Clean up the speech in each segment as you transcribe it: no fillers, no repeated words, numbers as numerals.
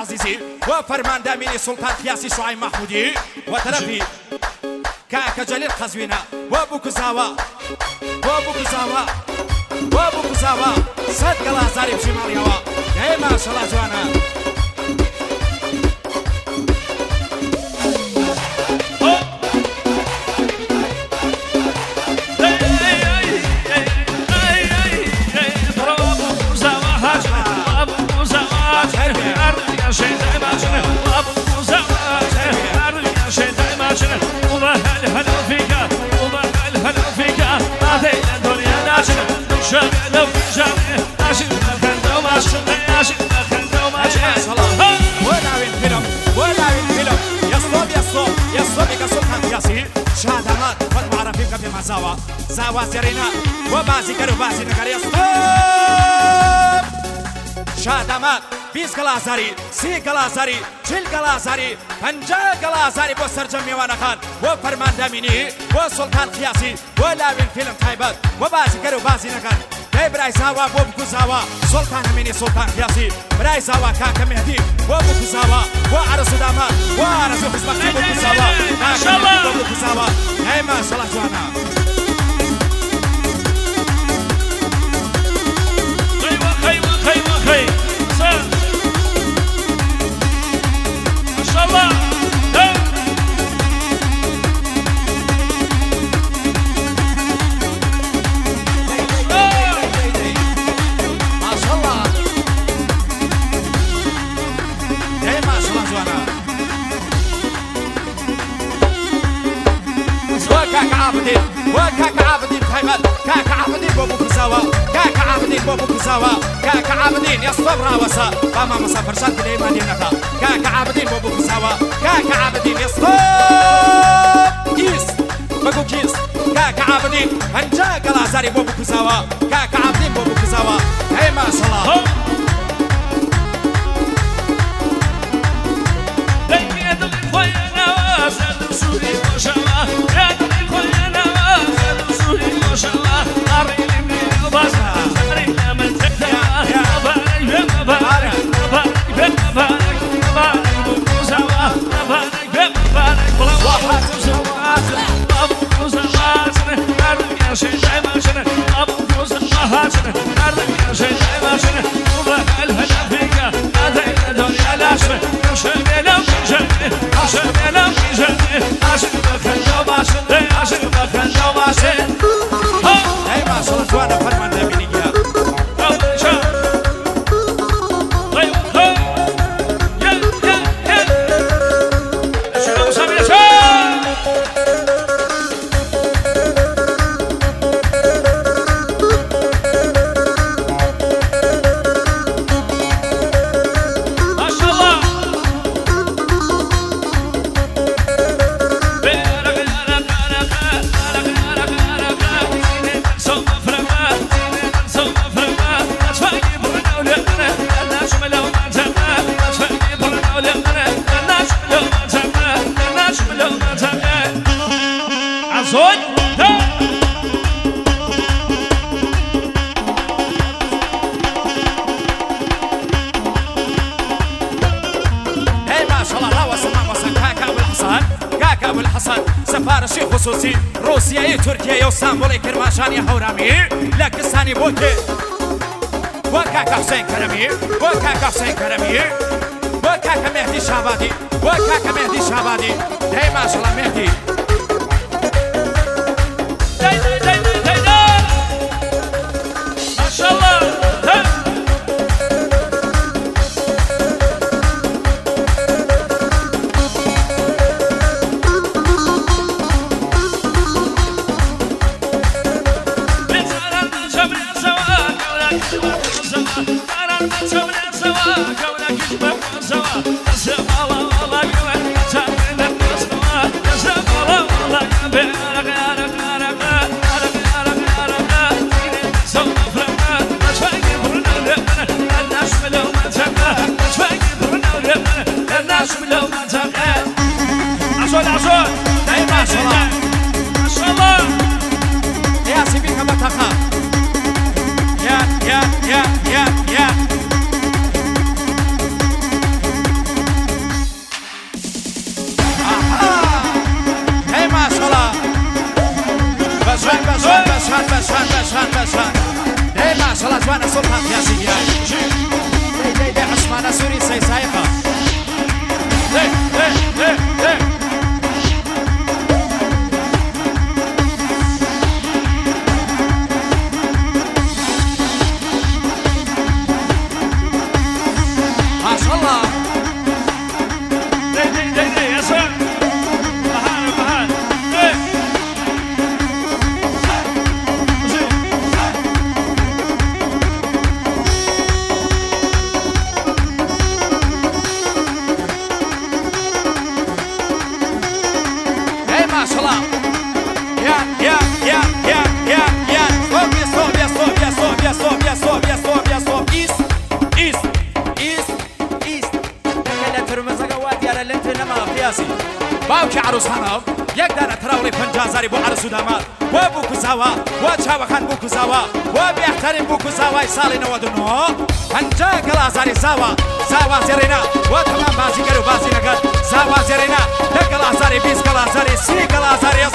عزيزي وفرمان داميني سلطان قياسي شعيب محمودي وترفي كاكا جليل قزوينة وابو كزاوة صدق الله زاري بشمال يوا يا ما شاء الله جوانا زاوا سرينا وبازي كرو بازي نكر يستوب شادمات 20 گلازاری 30 گلازاری 40 گلازاری 50 گلازاری بو سرجم میوان خان و فرمان دامینی و سلطان قیاسی و لاوین فیلم تایبت و بازی کرو بازی نکن دی برای زاوا بو بکو زاوا سلطان امینی سلطان قیاسی برای زاوا کاک مهدی و بکو زاوا و عرص داما و عرص خزمتی بکو زاوا کاک مهدی و بکو زاوا ای ماشالله جوانا خي صار ما شاء الله ما شاء الله اي ما شاء الله جوانا وكاك عابدين خيمات كاك عابدين بابو كزاوا كاك عابدين بابو كزاوا كاك عابدين يا صبرا وسا فما مسافر شات الإيمان ينكا كاك عابدين بابو كزاوا كاك عابدين يا صب كيس بابو كيس كاك عابدين هنجا قلازاري بابو كزاوا كاك عابدين بابو كزاوا هي ما شاء الله سفارشی خصوصی روسیه ترکیه و استانبول کرماشانی حورمی لکستانی بوده و کاکا حسین کرمی و کاکا حسین کرمی و کاکا مهدی شعبادی و کاکا مهدی شعبادی دی ماشالله مهدی ماشالله ماشاءالله جوانە سڵتان پیاسی گیرای دەی عوسمانە سووری سەیسایقە ماشاءالله باوکی عروس هەناو یەک دانە تراوڵی 50,000 بۆ عروس و داماد بۆ بووکوزاوە بۆ چاوەکان بووکوزاوە بۆ بێحتەرین بووکوزاوای ساڵی 99 50 گەڵازاری زاوە زاوا زێڕێنە بۆ تەمام بازیگەر و بازینەکەت زاوا زێڕێنە 10 گەڵازاری 20 گەڵازاری 30 گەڵازاری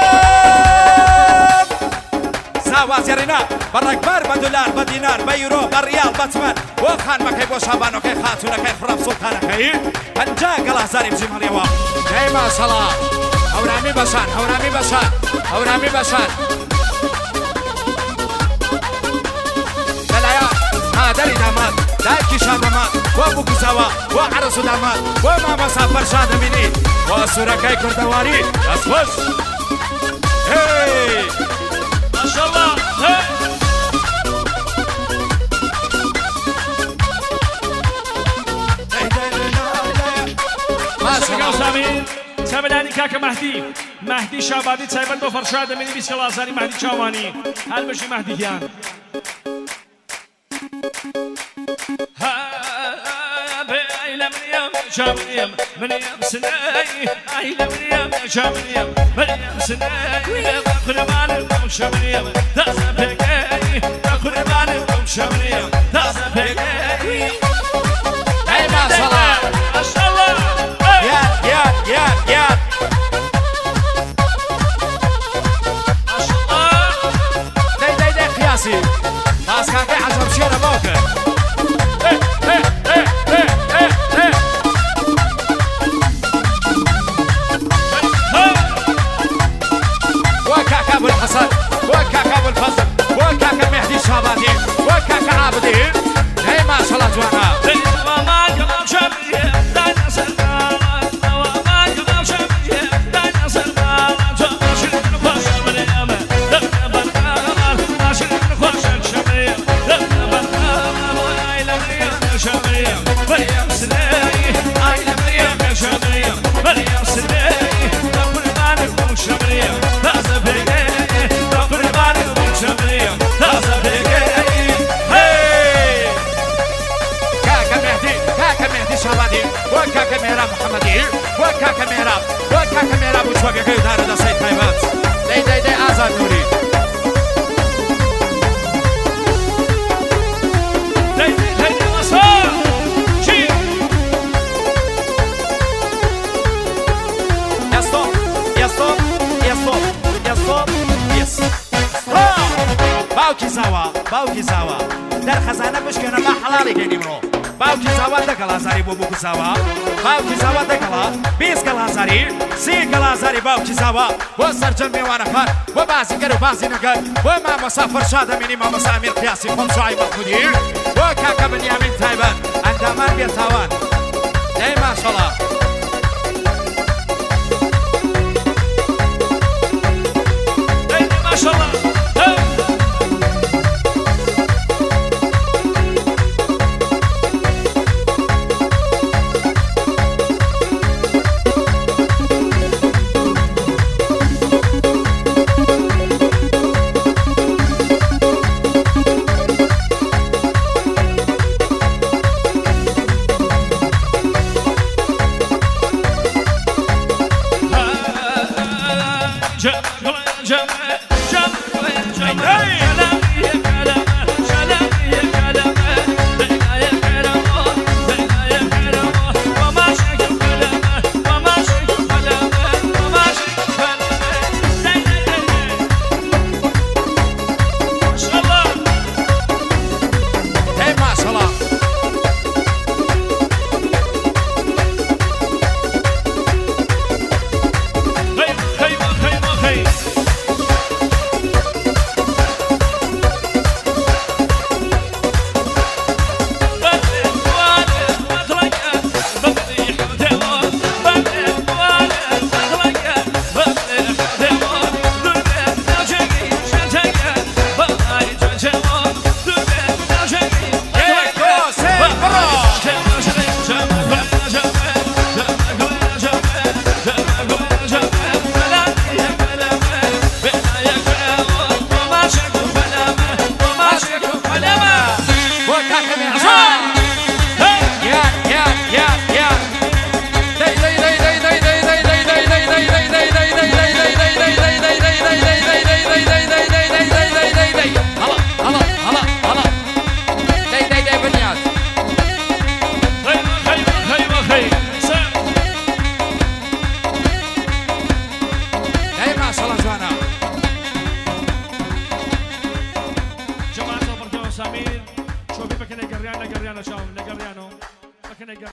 زاوا زێڕێنە بە ڕێکبار بە دولار بە دینار بە یورۆ بە ریال بە چمەن بۆ خانمەکەی بۆ شابانۆکەی خاتوونەکەی خڕەم سوڵتانەکەی 50 گەڵازاری بژیمەڵێەوە دەی ماشەڵڵا هەورامی بەشان هەورامی بەشان هەورامی بەشان لەلایە مادەری داماد دایکی شادەماد بۆ بووکوزاوە بۆ عەرس و داماد بۆ مامەسا فەرشا دەبینی بۆ سوورەکەی کوردەواری دەستخۆش هی ماشاءالله سامدانی کاکە مەهدی شابادی تایبەت بۆ فەرشا دەمێنی 20 گەڵازاری مەهدی چاوانی هەر بەشی مەهدییان شامريم مريم سناي عيلة مريم شامريم مريم سناي قربان الموت شامريم دازا بيجاي قربان الموت شامريم دازا بيجاي اي ما شاء الله ما شاء الله يا ما شاء الله دي قياسي خلاص كان في عجب شيرة موقع الحسن وكاكا ابو الفضل وكاكا مهدي الشاباني وكاكا عابدين هي ما شاء الله جوانا وما قبل شمية دانا سلمان وما قبل شمية دانا سلمان شرك نخوش مريم دقنا برنامج شرك نخوش شمية دقنا برنامج وعيلة مريم شمية مريم سلاي عيلة مريم شمية مريم سلاي قربان الموت شمية دازا بيجي شابادي وكاكا مهراب محمدي وكاكا مهراب وشوقك يدار دا سيد تايبات دي آزاد نوري دي وصال شي يس باوكي زاوا در خزانه بشكنا ما حلالي كيني مرو باوکی زاوا 10 گەڵازاری بۆ بووکوزاوە باوکی زاوا 10 گەڵا 20 گەڵازاری 30 گەڵازاری باوکی زاوا بۆ سەرجەم میوانەکان بۆ بازیگەر و بازینەکەر بۆ مامۆستا فەرشا دەمێنی مامۆستا ئەمیر قیاسی خۆم شوعی مەحمودی بۆ کاکە بنیامین تایبەت ئەندامان بێتاوان دەی ماشەڵڵا ماشاءالله شام نگم